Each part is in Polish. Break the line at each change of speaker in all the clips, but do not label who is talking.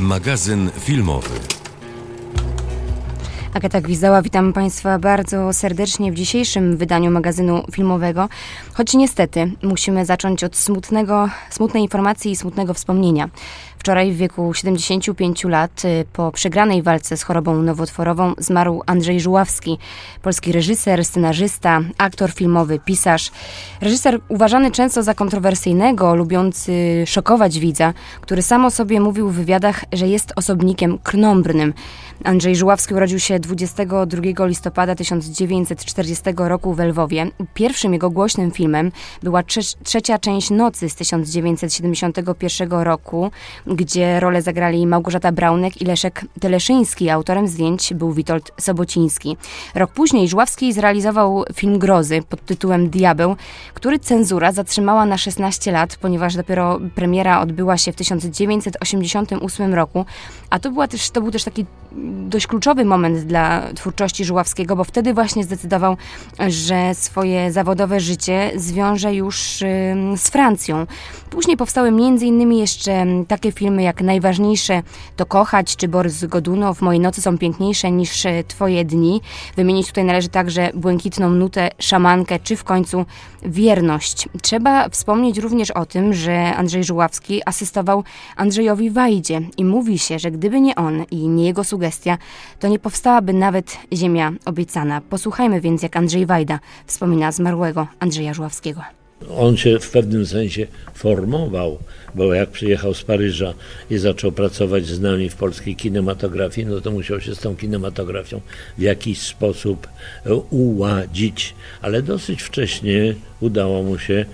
Magazyn filmowy.
Agata Gwizdała, witam Państwa bardzo serdecznie w dzisiejszym wydaniu magazynu filmowego. Choć niestety musimy zacząć od smutnej informacji i smutnego wspomnienia. Wczoraj w wieku 75 lat po przegranej walce z chorobą nowotworową zmarł Andrzej Żuławski. Polski reżyser, scenarzysta, aktor filmowy, pisarz. Reżyser uważany często za kontrowersyjnego, lubiący szokować widza, który sam o sobie mówił w wywiadach, że jest osobnikiem krnąbrnym. Andrzej Żuławski urodził się 22 listopada 1940 roku w Lwowie. Pierwszym jego głośnym filmem była trzecia część Nocy z 1971 roku, gdzie rolę zagrali Małgorzata Braunek i Leszek Teleszyński. Autorem zdjęć był Witold Sobociński. Rok później Żuławski zrealizował film grozy pod tytułem Diabeł, który cenzura zatrzymała na 16 lat, ponieważ dopiero premiera odbyła się w 1988 roku, a to był też taki dość kluczowy moment dla twórczości Żuławskiego, bo wtedy właśnie zdecydował, że swoje zawodowe życie zwiąże już z Francją. Później powstały m.in. jeszcze takie filmy jak Najważniejsze to kochać, czy Borys Godunow, Moje nocy są piękniejsze niż Twoje dni. Wymienić tutaj należy także Błękitną nutę, Szamankę, czy w końcu Wierność. Trzeba wspomnieć również o tym, że Andrzej Żuławski asystował Andrzejowi Wajdzie i mówi się, że gdyby nie on i nie jego sugestia, to nie powstałaby nawet Ziemia obiecana. Posłuchajmy więc, jak Andrzej Wajda wspomina zmarłego Andrzeja Żuławskiego.
On się w pewnym sensie formował, bo jak przyjechał z Paryża i zaczął pracować z nami w polskiej kinematografii, no to musiał się z tą kinematografią w jakiś sposób uładzić. Ale dosyć wcześnie udało mu się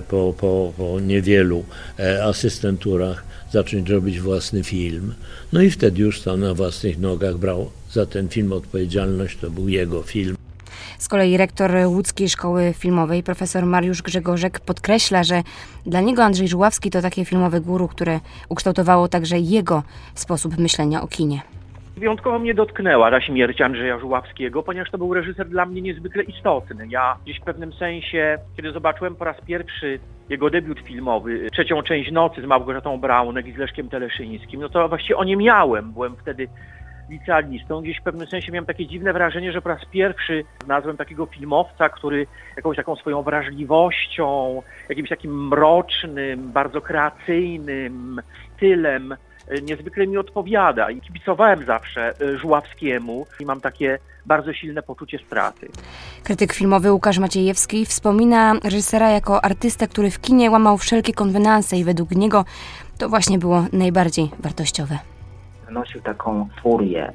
po niewielu asystenturach zacząć robić własny film. No i wtedy już stał na własnych nogach, brał za ten film odpowiedzialność, to był jego film.
Z kolei rektor Łódzkiej Szkoły Filmowej, profesor Mariusz Grzegorzek, podkreśla, że dla niego Andrzej Żuławski to takie filmowe guru, które ukształtowało także jego sposób myślenia o kinie.
Wyjątkowo mnie dotknęła ta śmierć Andrzeja Żuławskiego, ponieważ to był reżyser dla mnie niezwykle istotny. Ja gdzieś w pewnym sensie, kiedy zobaczyłem po raz pierwszy jego debiut filmowy, trzecią część Nocy z Małgorzatą Braunek i z Leszkiem Teleszyńskim, no to właściwie o nie miałem. Byłem wtedy licealistą. Gdzieś w pewnym sensie miałem takie dziwne wrażenie, że po raz pierwszy znalazłem takiego filmowca, który jakąś taką swoją wrażliwością, jakimś takim mrocznym, bardzo kreacyjnym stylem niezwykle mi odpowiada i kibicowałem zawsze Żuławskiemu i mam takie bardzo silne poczucie straty.
Krytyk filmowy Łukasz Maciejewski wspomina reżysera jako artystę, który w kinie łamał wszelkie konwenanse i według niego to właśnie było najbardziej wartościowe.
Wnosił taką furię,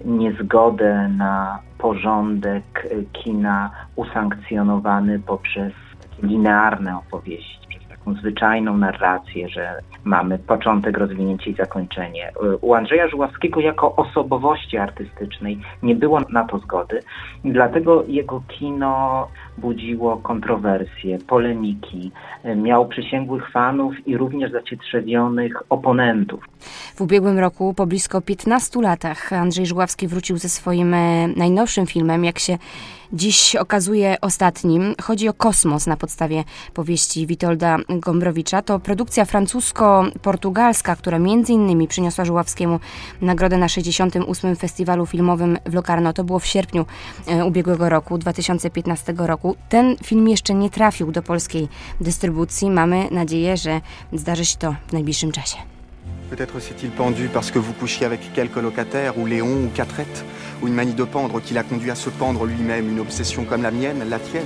niezgodę na porządek kina usankcjonowany poprzez takie linearne opowieści, przez taką zwyczajną narrację, że mamy początek, rozwinięcie i zakończenie. U Andrzeja Żuławskiego jako osobowości artystycznej nie było na to zgody, dlatego jego kino budziło kontrowersje, polemiki, miał przysięgłych fanów i również zacietrzewionych oponentów.
W ubiegłym roku, po blisko 15 latach, Andrzej Żuławski wrócił ze swoim najnowszym filmem, jak się dziś okazuje ostatnim. Chodzi o Kosmos na podstawie powieści Witolda Gombrowicza. To produkcja francusko-portugalska, która m.in. przyniosła Żuławskiemu nagrodę na 68. Festiwalu Filmowym w Locarno. To było w sierpniu ubiegłego roku, 2015 roku. Ten film jeszcze nie trafił do polskiej dystrybucji. Mamy nadzieję, że zdarzy się to w najbliższym czasie.
Peut-être s'est-il pendu parce que vous couchiez avec quelques locataires, ou Léon, ou Quatrette, ou une manie de pendre qui l'a conduit à se pendre lui-même, une obsession comme la mienne, la tienne.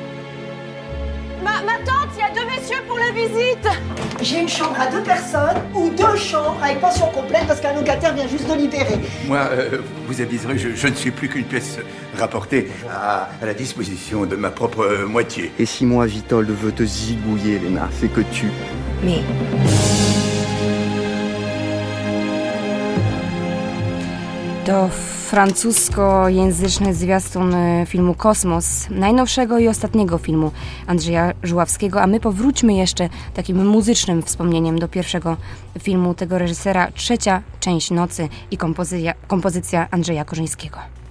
Ma tante, il y a 2 messieurs pour la visite.
J'ai une chambre à 2 personnes, ou 2 chambres avec pension complète parce qu'un locataire vient juste de libérer.
Moi, vous aviserez, je ne suis plus qu'une pièce rapportée à la disposition de ma propre moitié.
Et si moi, Vitold, veut te zigouiller, Léna, c'est que tu...
Mais... To francuskojęzyczny zwiastun filmu Kosmos, najnowszego i ostatniego filmu Andrzeja Żuławskiego, a my powróćmy jeszcze takim muzycznym wspomnieniem do pierwszego filmu tego reżysera, trzecia część Nocy i kompozycja Andrzeja Korzyńskiego.